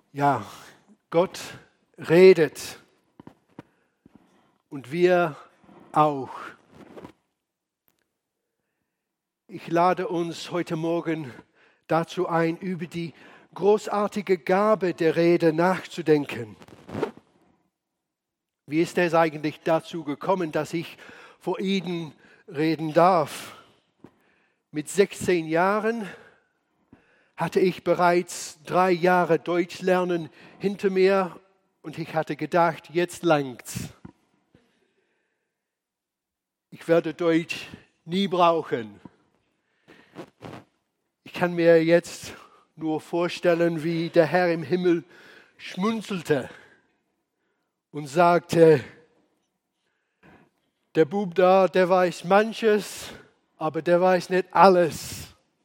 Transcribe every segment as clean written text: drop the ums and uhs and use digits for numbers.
Ja, Gott redet und wir auch. Ich lade uns heute Morgen dazu ein, über die großartige Gabe der Rede nachzudenken. Wie ist es eigentlich dazu gekommen, dass ich vor Ihnen reden darf? Mit 16 Jahren hatte ich bereits 3 Jahre Deutsch lernen hinter mir und ich hatte gedacht, jetzt langt's. Ich werde Deutsch nie brauchen. Ich kann mir jetzt nur vorstellen, wie der Herr im Himmel schmunzelte und sagte, der Bub da, der weiß manches, aber der weiß nicht alles.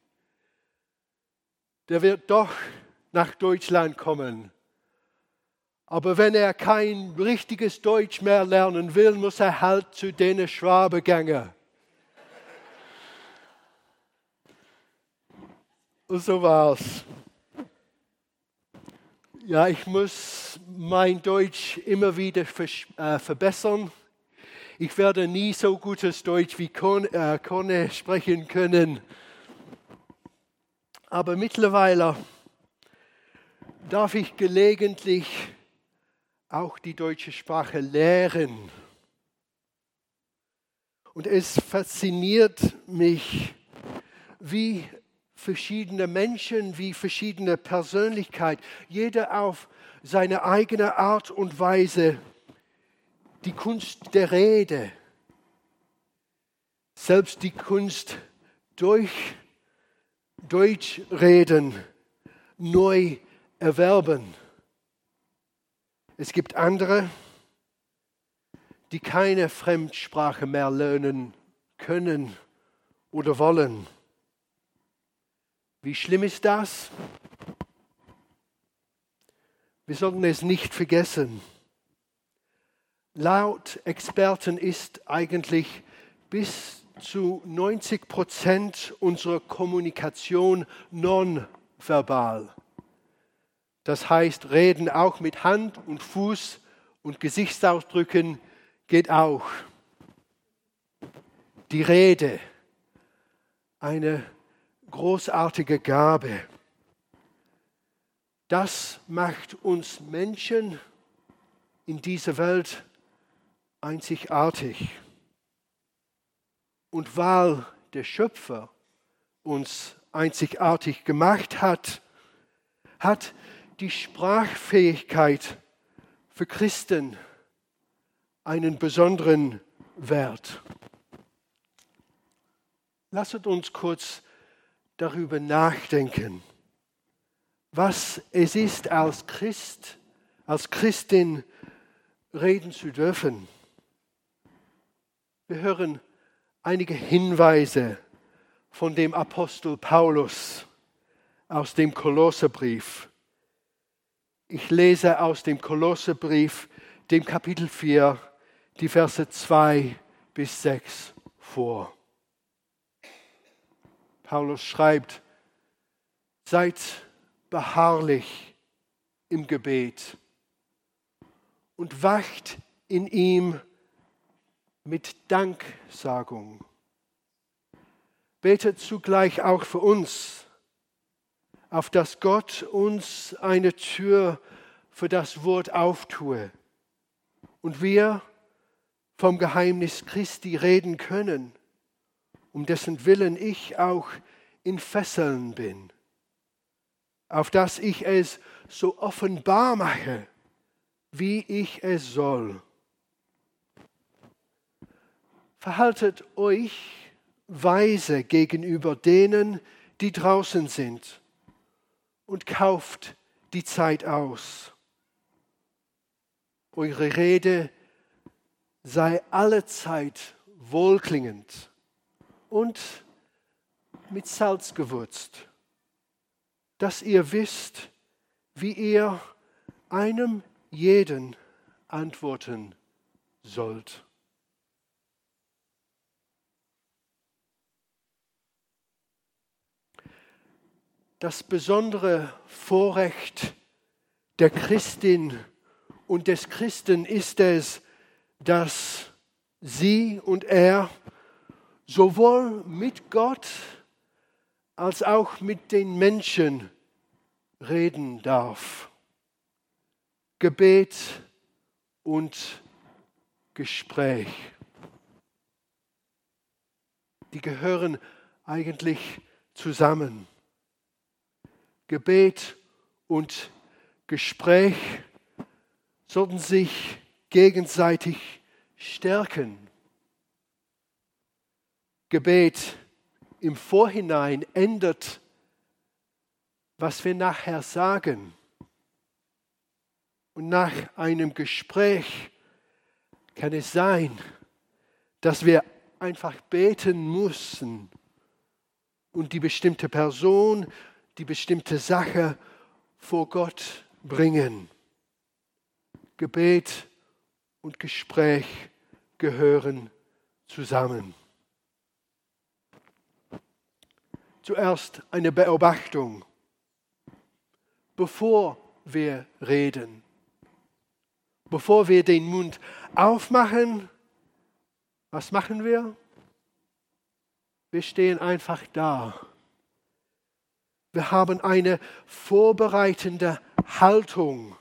Der wird doch nach Deutschland kommen. Aber wenn er kein richtiges Deutsch mehr lernen will, muss er halt zu den Schwabengängern. Und so war's. Ja, ich muss mein Deutsch immer wieder verbessern. Ich werde nie so gutes Deutsch wie Conny sprechen können. Aber mittlerweile darf ich gelegentlich auch die deutsche Sprache lehren. Und es fasziniert mich, wie verschiedene Menschen, wie verschiedene Persönlichkeiten, jeder auf seine eigene Art und Weise die Kunst der Rede, selbst die Kunst durch Deutschreden neu erwerben. Es gibt andere, die keine Fremdsprache mehr lernen können oder wollen. Wie schlimm ist das? Wir sollten es nicht vergessen. Laut Experten ist eigentlich bis zu 90% unserer Kommunikation nonverbal. Das heißt, Reden auch mit Hand und Fuß und Gesichtsausdrücken geht auch. Die Rede, eine großartige Gabe. Das macht uns Menschen in dieser Welt einzigartig. Und weil der Schöpfer uns einzigartig gemacht hat, hat die Sprachfähigkeit für Christen einen besonderen Wert. Lasst uns kurz darüber nachdenken, was es ist, als Christ, als Christin reden zu dürfen. Wir hören einige Hinweise von dem Apostel Paulus aus dem Kolosserbrief. Ich lese aus dem Kolosserbrief, dem Kapitel 4, die Verse 2 bis 6 vor. Paulus schreibt, seid beharrlich im Gebet und wacht in ihm mit Danksagung. Betet zugleich auch für uns, auf dass Gott uns eine Tür für das Wort auftue und wir vom Geheimnis Christi reden können, um dessen Willen ich auch in Fesseln bin, auf dass ich es so offenbar mache, wie ich es soll. Verhaltet euch weise gegenüber denen, die draußen sind, und kauft die Zeit aus. Eure Rede sei allezeit wohlklingend und mit Salz gewürzt, dass ihr wisst, wie ihr einem jeden antworten sollt. Das besondere Vorrecht der Christin und des Christen ist es, dass sie und er sowohl mit Gott als auch mit den Menschen reden darf. Gebet und Gespräch. Die gehören eigentlich zusammen. Gebet und Gespräch sollten sich gegenseitig stärken. Gebet im Vorhinein ändert, was wir nachher sagen. Und nach einem Gespräch kann es sein, dass wir einfach beten müssen und die bestimmte Person, die bestimmte Sache vor Gott bringen. Gebet und Gespräch gehören zusammen. Zuerst eine Beobachtung, bevor wir reden. Bevor wir den Mund aufmachen, was machen wir? Wir stehen einfach da. Wir haben eine vorbereitende Haltung.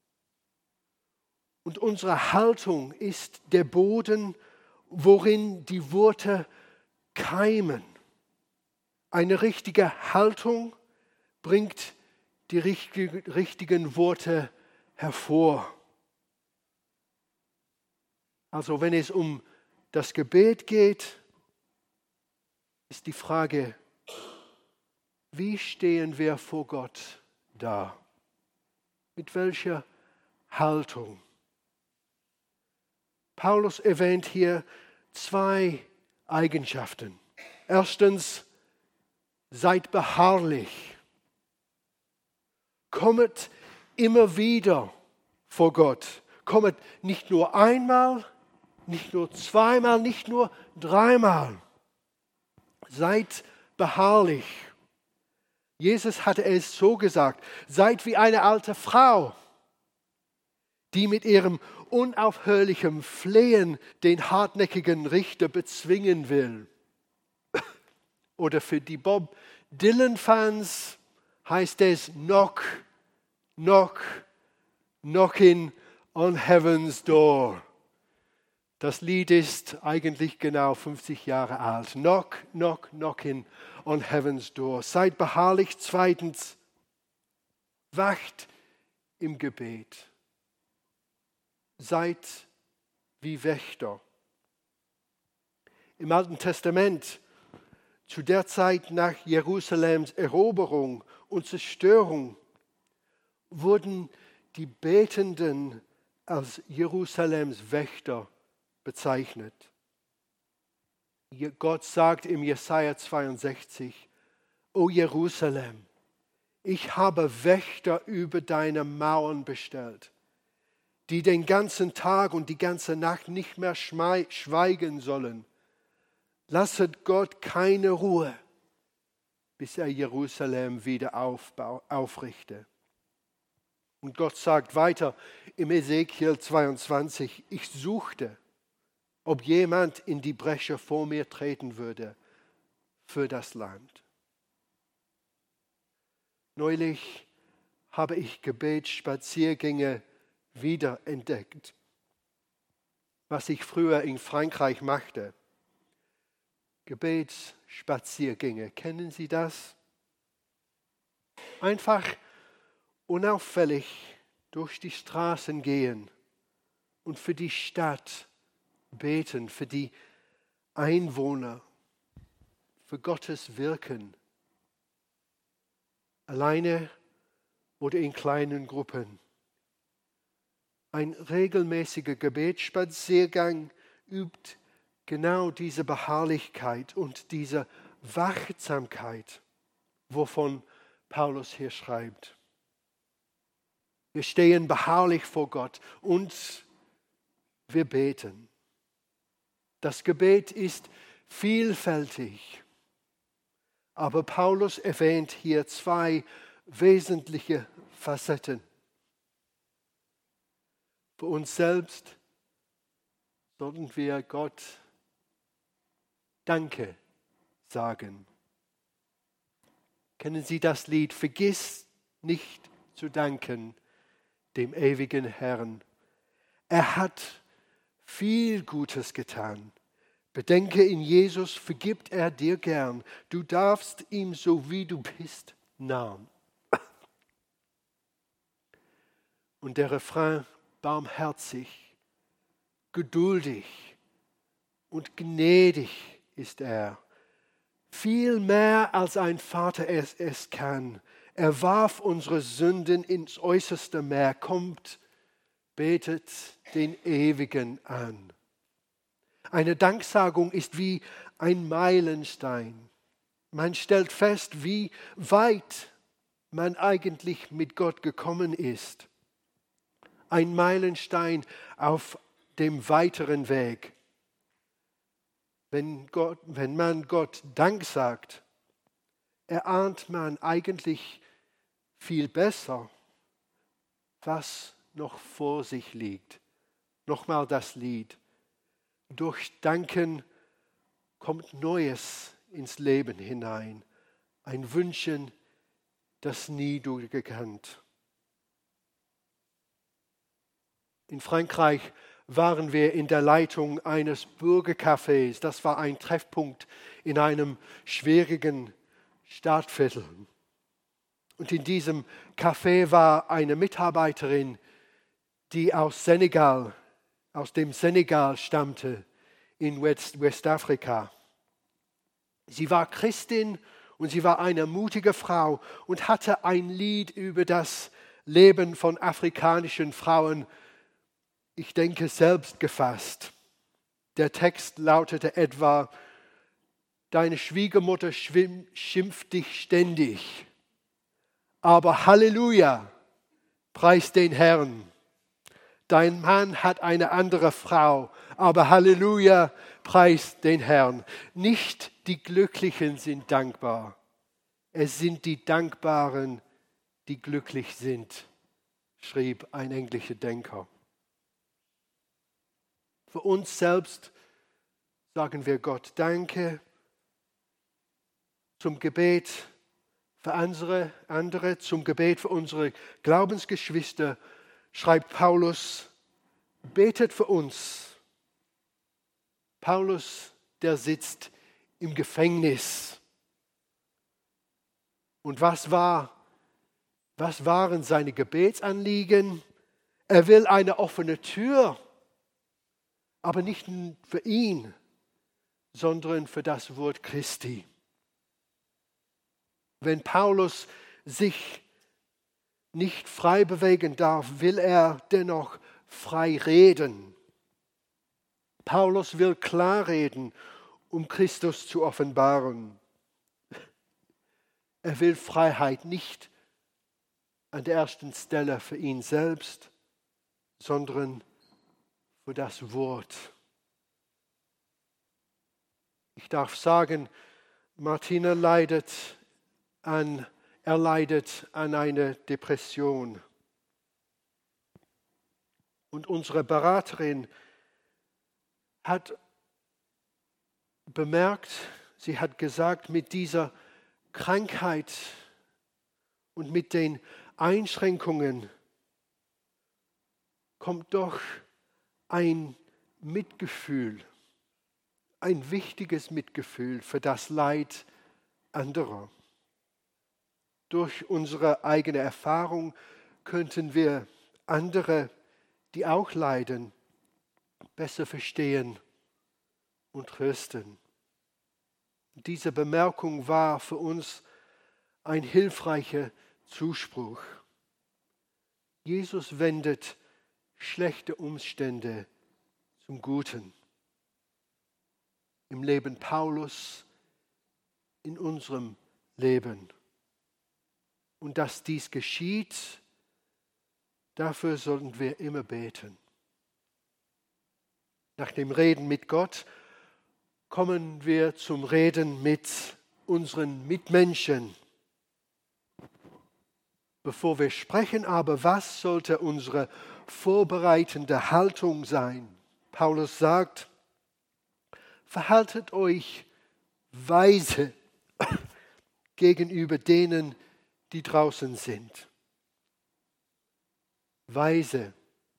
Und unsere Haltung ist der Boden, worin die Worte keimen. Eine richtige Haltung bringt die richtigen Worte hervor. Also wenn es um das Gebet geht, ist die Frage, wie stehen wir vor Gott da? Mit welcher Haltung? Paulus erwähnt hier 2 Eigenschaften. Erstens, seid beharrlich. Kommet immer wieder vor Gott. Kommet nicht nur einmal, nicht nur zweimal, nicht nur 3-mal. Seid beharrlich. Jesus hatte es so gesagt, seid wie eine alte Frau, die mit ihrem unaufhörlichen Flehen den hartnäckigen Richter bezwingen will. Oder für die Bob Dylan-Fans heißt es knock, knock, knocking on heaven's door. Das Lied ist eigentlich genau 50 Jahre alt. Knock, knock, knocking on heaven's door. Seid beharrlich. 2. Wacht im Gebet. Seid wie Wächter. Im Alten Testament, zu der Zeit nach Jerusalems Eroberung und Zerstörung, wurden die Betenden als Jerusalems Wächter bezeichnet. Gott sagt im Jesaja 62, O Jerusalem, ich habe Wächter über deine Mauern bestellt, die den ganzen Tag und die ganze Nacht nicht mehr schweigen sollen. Lasset Gott keine Ruhe, bis er Jerusalem wieder aufrichte. Und Gott sagt weiter im Ezekiel 22, ich suchte, ob jemand in die Bresche vor mir treten würde für das Land. Neulich habe ich Gebetsspaziergänge wiederentdeckt, was ich früher in Frankreich machte. Gebetsspaziergänge, kennen Sie das? Einfach unauffällig durch die Straßen gehen und für die Stadt beten, für die Einwohner, für Gottes Wirken. Alleine oder in kleinen Gruppen. Ein regelmäßiger Gebetsspaziergang übt genau diese Beharrlichkeit und diese Wachsamkeit, wovon Paulus hier schreibt. Wir stehen beharrlich vor Gott und wir beten. Das Gebet ist vielfältig, aber Paulus erwähnt hier 2 wesentliche Facetten. Für uns selbst sollten wir Gott Danke sagen. Kennen Sie das Lied? Vergiss nicht zu danken dem ewigen Herrn. Er hat viel Gutes getan. Bedenke, in Jesus vergibt er dir gern. Du darfst ihm, so wie du bist, nahen. Und der Refrain, barmherzig, geduldig und gnädig ist er. Viel mehr als ein Vater es kann. Er warf unsere Sünden ins äußerste Meer. Kommt, betet den Ewigen an. Eine Danksagung ist wie ein Meilenstein. Man stellt fest, wie weit man eigentlich mit Gott gekommen ist. Ein Meilenstein auf dem weiteren Weg. Wenn man Gott Dank sagt, erahnt man eigentlich viel besser, was noch vor sich liegt. Nochmal das Lied. Durch Danken kommt Neues ins Leben hinein. Ein Wünschen, das nie du gekannt. In Frankreich waren wir in der Leitung eines Bürgercafés. Das war ein Treffpunkt in einem schwierigen Stadtviertel. Und in diesem Café war eine Mitarbeiterin, die aus dem Senegal stammte, in Westafrika. Sie war Christin und sie war eine mutige Frau und hatte ein Lied über das Leben von afrikanischen Frauen, ich denke, selbst gefasst. Der Text lautete etwa: Deine Schwiegermutter schimpft dich ständig, aber Halleluja, preis den Herrn. Dein Mann hat eine andere Frau, aber Halleluja, preis den Herrn. Nicht die Glücklichen sind dankbar, es sind die Dankbaren, die glücklich sind, schrieb ein englischer Denker. Für uns selbst sagen wir Gott Danke. Zum Gebet für andere, zum Gebet für unsere Glaubensgeschwister schreibt Paulus, betet für uns. Paulus, der sitzt im Gefängnis. Und was waren seine Gebetsanliegen? Er will eine offene Tür, aber nicht für ihn, sondern für das Wort Christi. Wenn Paulus sich nicht frei bewegen darf, will er dennoch frei reden. Paulus will klar reden, um Christus zu offenbaren. Er will Freiheit nicht an der ersten Stelle für ihn selbst, sondern für das Wort. Ich darf sagen, Martina leidet an einer Depression. Und unsere Beraterin hat bemerkt, sie hat gesagt, mit dieser Krankheit und mit den Einschränkungen kommt doch ein Mitgefühl, ein wichtiges Mitgefühl für das Leid anderer. Durch unsere eigene Erfahrung könnten wir andere, die auch leiden, besser verstehen und trösten. Diese Bemerkung war für uns ein hilfreicher Zuspruch. Jesus wendet schlechte Umstände zum Guten. Im Leben Paulus, in unserem Leben. Und dass dies geschieht, dafür sollten wir immer beten. Nach dem Reden mit Gott kommen wir zum Reden mit unseren Mitmenschen. Bevor wir sprechen aber, was sollte unsere vorbereitende Haltung sein? Paulus sagt, verhaltet euch weise gegenüber denen, die draußen sind. Weise.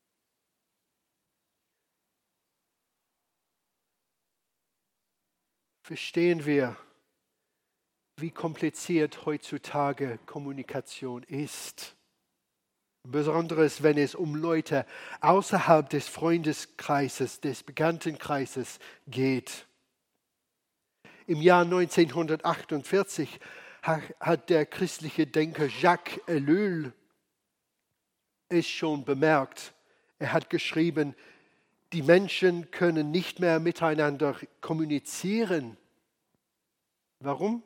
Verstehen wir, wie kompliziert heutzutage Kommunikation ist. Besonders wenn es um Leute außerhalb des Freundeskreises, des Bekanntenkreises geht. Im Jahr 1948 hat der christliche Denker Jacques Ellul es schon bemerkt. Er hat geschrieben, die Menschen können nicht mehr miteinander kommunizieren. Warum?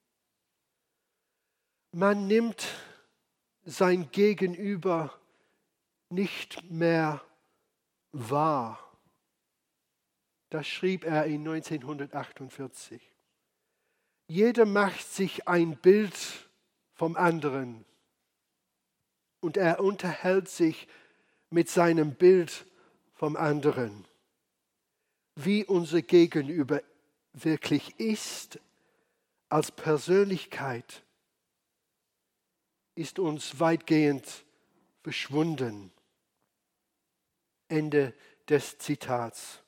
Man nimmt sein Gegenüber nicht mehr wahr. Das schrieb er in 1948. Jeder macht sich ein Bild vom anderen und er unterhält sich mit seinem Bild vom anderen. Wie unser Gegenüber wirklich ist als Persönlichkeit, ist uns weitgehend verschwunden. Ende des Zitats.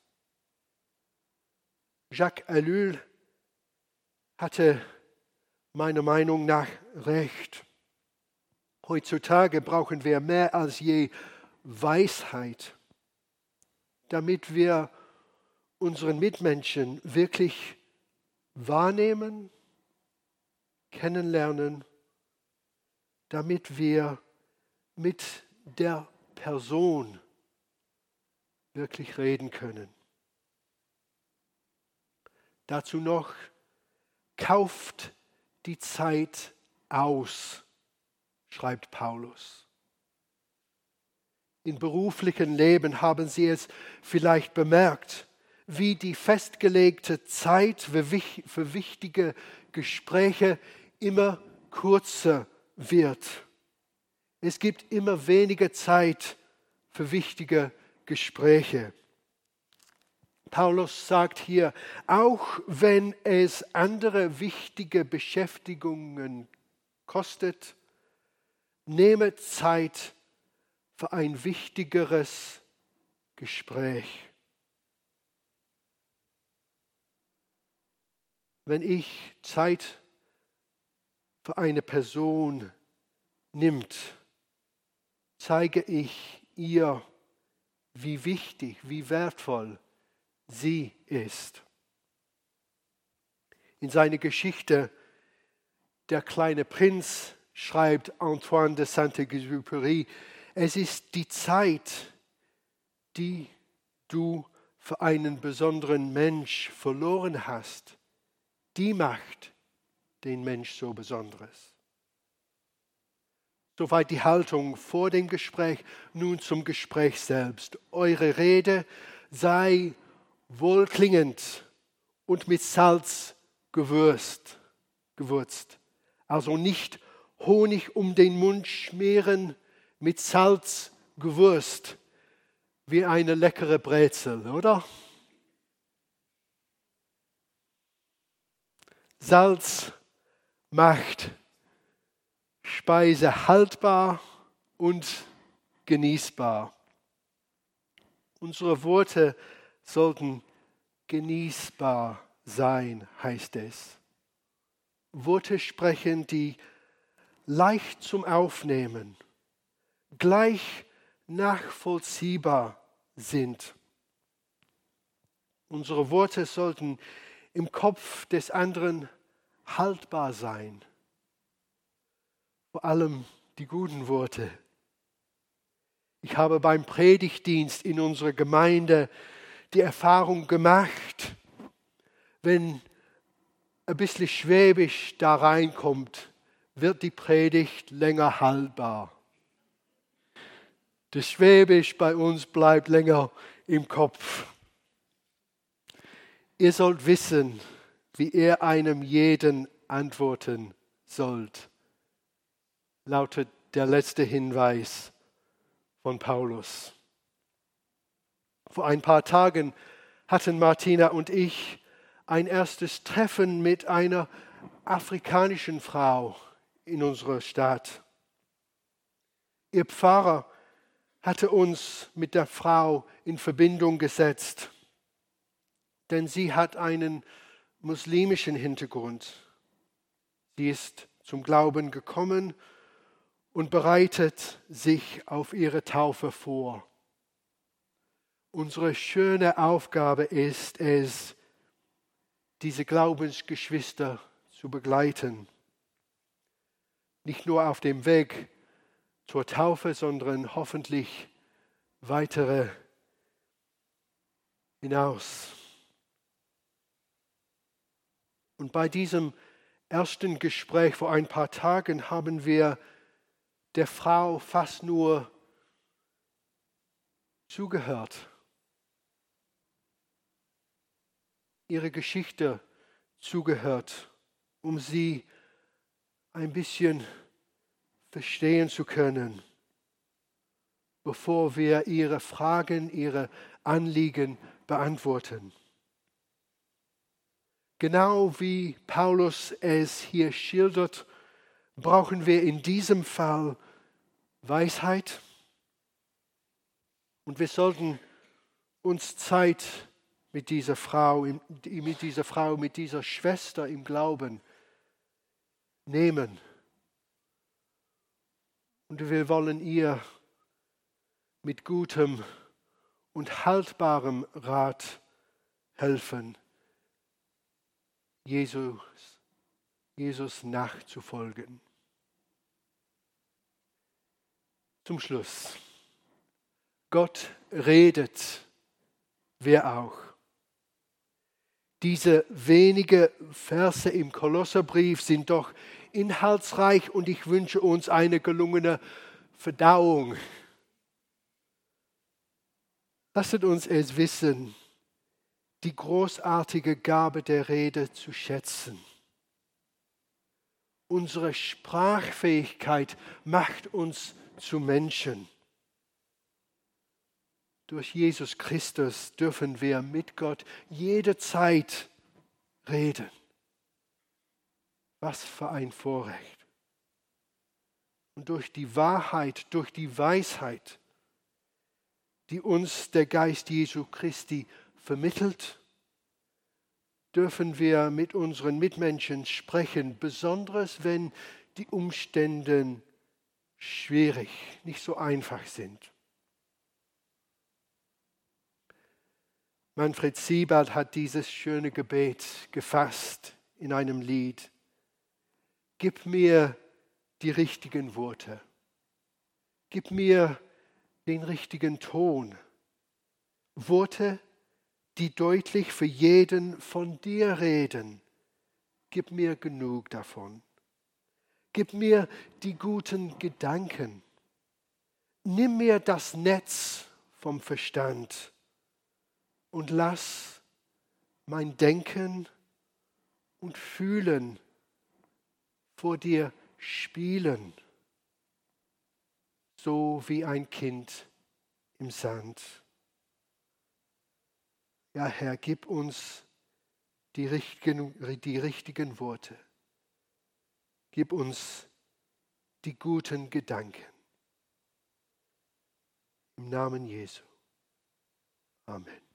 Jacques Ellul hatte meiner Meinung nach recht. Heutzutage brauchen wir mehr als je Weisheit, damit wir unseren Mitmenschen wirklich wahrnehmen, kennenlernen, damit wir mit der Person wirklich reden können. Dazu noch, kauft die Zeit aus, schreibt Paulus. Im beruflichen Leben haben Sie es vielleicht bemerkt, wie die festgelegte Zeit für wichtige Gespräche immer kürzer wird. Es gibt immer weniger Zeit für wichtige Gespräche. Paulus sagt hier, auch wenn es andere wichtige Beschäftigungen kostet, nehme Zeit für ein wichtigeres Gespräch. Wenn ich Zeit für eine Person nimmt, zeige ich ihr, wie wichtig, wie wertvoll sie ist. In seiner Geschichte Der kleine Prinz schreibt Antoine de Saint-Exupéry, es ist die Zeit, die du für einen besonderen Mensch verloren hast, die macht den Mensch so besonderes. Soweit die Haltung vor dem Gespräch, nun zum Gespräch selbst. Eure Rede sei wohlklingend und mit Salz gewürzt. Also nicht Honig um den Mund schmieren, mit Salz gewürzt, wie eine leckere Brezel, oder? Salz macht Speise haltbar und genießbar. Unsere Worte sollten genießbar sein, heißt es. Worte sprechen, die leicht zum Aufnehmen, gleich nachvollziehbar sind. Unsere Worte sollten im Kopf des anderen haltbar sein. Vor allem die guten Worte. Ich habe beim Predigtdienst in unserer Gemeinde die Erfahrung gemacht, wenn ein bisschen Schwäbisch da reinkommt, wird die Predigt länger haltbar. Das Schwäbisch bei uns bleibt länger im Kopf. Ihr sollt wissen, wie ihr einem jeden antworten sollt, lautet der letzte Hinweis von Paulus. Vor ein paar Tagen hatten Martina und ich ein erstes Treffen mit einer afrikanischen Frau in unserer Stadt. Ihr Pfarrer hatte uns mit der Frau in Verbindung gesetzt, denn sie hat einen muslimischen Hintergrund. Sie ist zum Glauben gekommen und bereitet sich auf ihre Taufe vor. Unsere schöne Aufgabe ist es, diese Glaubensgeschwister zu begleiten. Nicht nur auf dem Weg zur Taufe, sondern hoffentlich weitere hinaus. Und bei diesem ersten Gespräch vor ein paar Tagen haben wir der Frau fast nur zugehört, ihre Geschichte zugehört, um sie ein bisschen verstehen zu können, bevor wir ihre Fragen, ihre Anliegen beantworten. Genau wie Paulus es hier schildert, brauchen wir in diesem Fall Weisheit. Und wir sollten uns Zeit mit dieser Frau, mit dieser Schwester im Glauben nehmen. Und wir wollen ihr mit gutem und haltbarem Rat helfen, Jesus nachzufolgen. Zum Schluss. Gott redet, wer auch. Diese wenigen Verse im Kolosserbrief sind doch inhaltsreich und ich wünsche uns eine gelungene Verdauung. Lasst uns es wissen, die großartige Gabe der Rede zu schätzen. Unsere Sprachfähigkeit macht uns zu Menschen. Durch Jesus Christus dürfen wir mit Gott jederzeit reden. Was für ein Vorrecht. Und durch die Wahrheit, durch die Weisheit, die uns der Geist Jesu Christi vermittelt, dürfen wir mit unseren Mitmenschen sprechen, besonders wenn die Umstände schwierig, nicht so einfach sind. Manfred Siebald hat dieses schöne Gebet gefasst in einem Lied. Gib mir die richtigen Worte. Gib mir den richtigen Ton. Worte, die deutlich für jeden von dir reden. Gib mir genug davon. Gib mir die guten Gedanken. Nimm mir das Netz vom Verstand und lass mein Denken und Fühlen vor dir spielen, so wie ein Kind im Sand. Ja, Herr, gib uns die richtigen Worte. Gib uns die guten Gedanken. Im Namen Jesu. Amen.